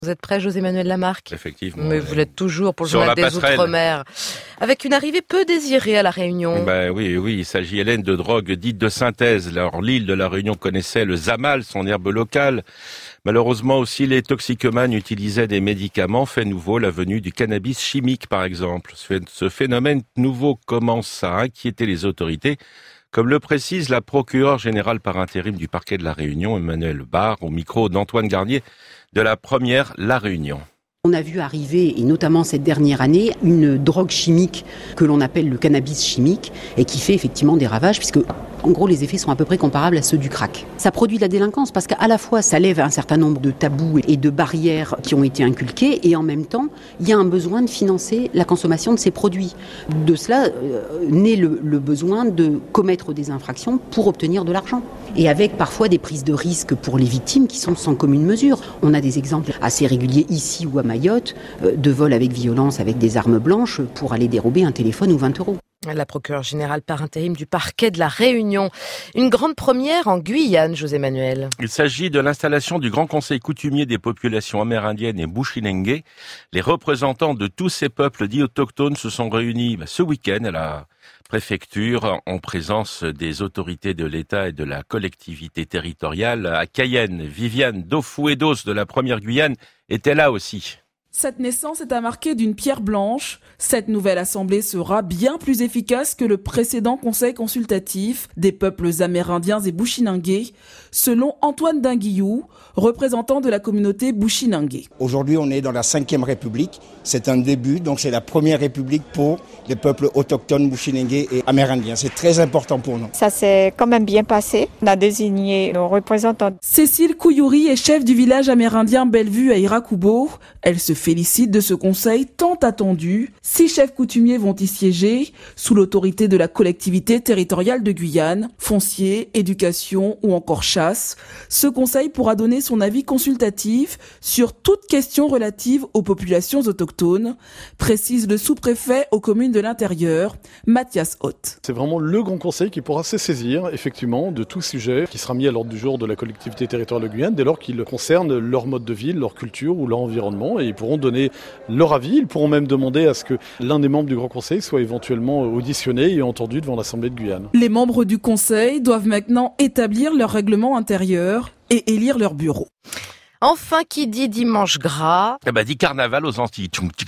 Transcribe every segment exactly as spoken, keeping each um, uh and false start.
Vous êtes prêt, José-Manuel Lamarque? Effectivement. Mais vous l'êtes toujours pour le Sur journal la des passerelle. Outre-mer. Avec une arrivée peu désirée à La Réunion. Ben oui, oui, il s'agit, Hélène, de drogue dite de synthèse. Alors, l'île de La Réunion connaissait le zamal, son herbe locale. Malheureusement aussi, les toxicomanes utilisaient des médicaments. Fait nouveau, la venue du cannabis chimique, par exemple. Ce phénomène nouveau commence à inquiéter les autorités, comme le précise la procureure générale par intérim du parquet de La Réunion, Emmanuelle Barre, au micro d'Antoine Garnier de la première La Réunion. On a vu arriver, et notamment cette dernière année, une drogue chimique que l'on appelle le cannabis chimique et qui fait effectivement des ravages puisque, en gros, les effets sont à peu près comparables à ceux du crack. Ça produit de la délinquance parce qu'à la fois, ça lève un certain nombre de tabous et de barrières qui ont été inculquées et en même temps, il y a un besoin de financer la consommation de ces produits. De cela euh, naît le, le besoin de commettre des infractions pour obtenir de l'argent. Et avec parfois des prises de risques pour les victimes qui sont sans commune mesure. On a des exemples assez réguliers ici ou à Mayotte de vols avec violence avec des armes blanches pour aller dérober un téléphone ou vingt euros. La procureure générale par intérim du parquet de La Réunion. Une grande première en Guyane, José-Manuel. Il s'agit de l'installation du Grand Conseil coutumier des populations amérindiennes et bushinengue. Les représentants de tous ces peuples dits autochtones se sont réunis ce week-end à la préfecture en présence des autorités de l'État et de la collectivité territoriale à Cayenne. Viviane Dofouedos de la première Guyane était là aussi. Cette naissance est à marquer d'une pierre blanche. Cette nouvelle assemblée sera bien plus efficace que le précédent conseil consultatif des peuples amérindiens et bushinengue, selon Antoine Dinguillou, représentant de la communauté bushinengue. Aujourd'hui, on est dans la cinquième république. C'est un début, donc c'est la première république pour les peuples autochtones bushinengue et amérindiens. C'est très important pour nous. Ça s'est quand même bien passé. On a désigné nos représentants. Cécile Couyouri est chef du village amérindien Bellevue à Irakubo. Elle se félicite de ce conseil tant attendu. Six chefs coutumiers vont y siéger, sous l'autorité de la collectivité territoriale de Guyane, foncier, éducation ou encore chasse. Ce conseil pourra donner son avis consultatif sur toute question relative aux populations autochtones, précise le sous-préfet aux communes de l'intérieur, Mathias Hoth. C'est vraiment le grand conseil qui pourra se saisir, effectivement, de tout sujet qui sera mis à l'ordre du jour de la collectivité territoriale de Guyane, dès lors qu'il concerne leur mode de vie, leur culture ou leur environnement, et ils pourront donner leur avis. Ils pourront même demander à ce que l'un des membres du Grand Conseil soit éventuellement auditionné et entendu devant l'Assemblée de Guyane. Les membres du Conseil doivent maintenant établir leur règlement intérieur et élire leur bureau. Enfin, qui dit dimanche gras? Eh ben, dit carnaval aux Antilles.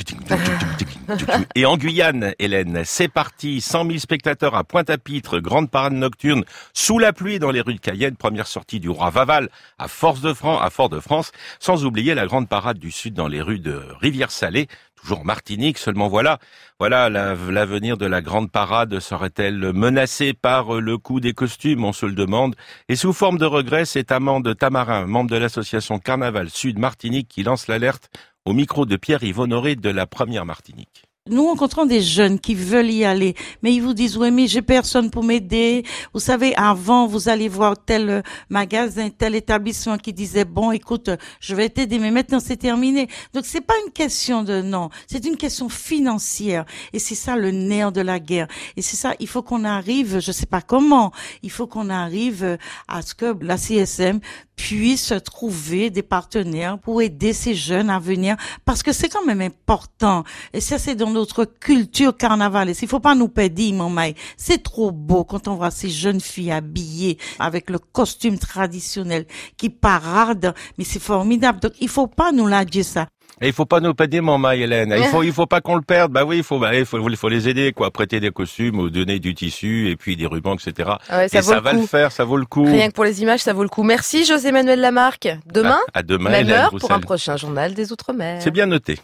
Et en Guyane, Hélène, c'est parti. cent mille spectateurs à Pointe-à-Pitre, grande parade nocturne, sous la pluie dans les rues de Cayenne, première sortie du Roi Vaval à Fort-de-France, à Fort-de-France, sans oublier la grande parade du Sud dans les rues de Rivière-Salée, toujours en Martinique. Seulement voilà, voilà, l'avenir de la grande parade serait-elle menacée par le coût des costumes? On se le demande. Et sous forme de regret, c'est Amande Tamarin, membre de l'association Carnaval Sud Martinique, qui lance l'alerte au micro de Pierre-Yves Honoré de la première Martinique. Nous rencontrons des jeunes qui veulent y aller, mais ils vous disent, oui, mais j'ai personne pour m'aider. Vous savez, avant, vous allez voir tel magasin, tel établissement qui disait, bon, écoute, je vais t'aider, mais maintenant c'est terminé. Donc c'est pas une question de non, c'est une question financière. Et c'est ça le nerf de la guerre. Et c'est ça, il faut qu'on arrive, je sais pas comment, il faut qu'on arrive à ce que la C S M puisse trouver des partenaires pour aider ces jeunes à venir, parce que c'est quand même important. Et ça, c'est dans notre culture carnavalesque. Il faut pas nous perdre, mon maï. C'est trop beau quand on voit ces jeunes filles habillées avec le costume traditionnel qui paradent, mais c'est formidable. Donc, il faut pas nous lâcher ça. Et il faut pas nous perdre, mon maï, Hélène. Il faut, il faut pas qu'on le perde. Bah oui, il faut, bah, il faut, il faut les aider, quoi. Prêter des costumes, ou donner du tissu, et puis des rubans, et cetera. Ah ouais, ça et vaut ça le va coup. le faire, ça vaut le coup. Rien que pour les images, ça vaut le coup. Merci, José-Manuel Lamarque. Demain, à, à demain, même Hélène heure Roussel. pour un prochain journal des Outre-mer. C'est bien noté.